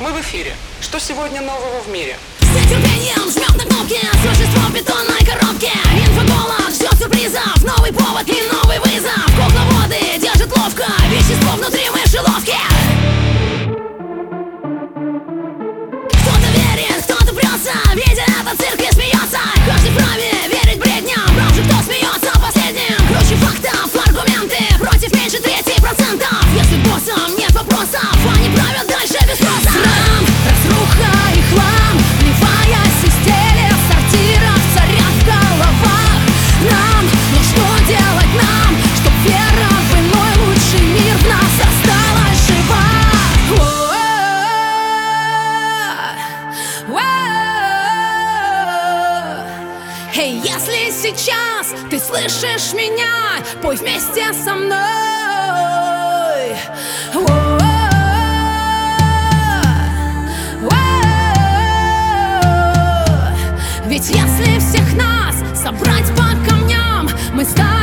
Мы в эфире. Что сегодня нового в мире? С нетерпением жмет на кнопки существо в бетонной коробке. Инфоголов ждет сюрпризов, новый повод и новый вызов. Кукловоды держат ловко вещество внутри мышеловки. Кто-то верит, кто-то прется, видя этот цирк и смеется. Каждый вправе верить бредням, прав же кто смеется последним. Круче фактов аргументы против меньше 3%. Если боссам нет вопросов, они правят дальше без спроса. Срам, разруха и хлам, вливаясь из телес, сортиров царят в головах. Нам, ну что делать нам, чтоб вера в иной лучший мир в нас осталась жива? Эй, если сейчас ты слышишь меня, пой вместе со мной. Ведь если всех нас собрать по камням, мы станем